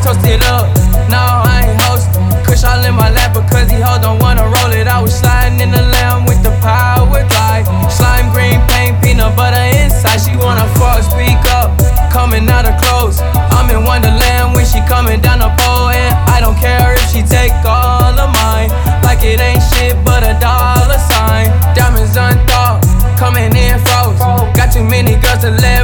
toast it up. Now I ain't hosting. Kush all in my lap because these hoes don't wanna roll it. I was sliding in the lamb with the power glide. Slime green paint, peanut butter inside. She wanna fuck, speak up, coming out of clothes. I'm in Wonderland when she coming down the pole. And I don't care if she take all of mine. Like it ain't shit but a dollar sign. Diamonds unthought, coming in froze. Got too many girls to live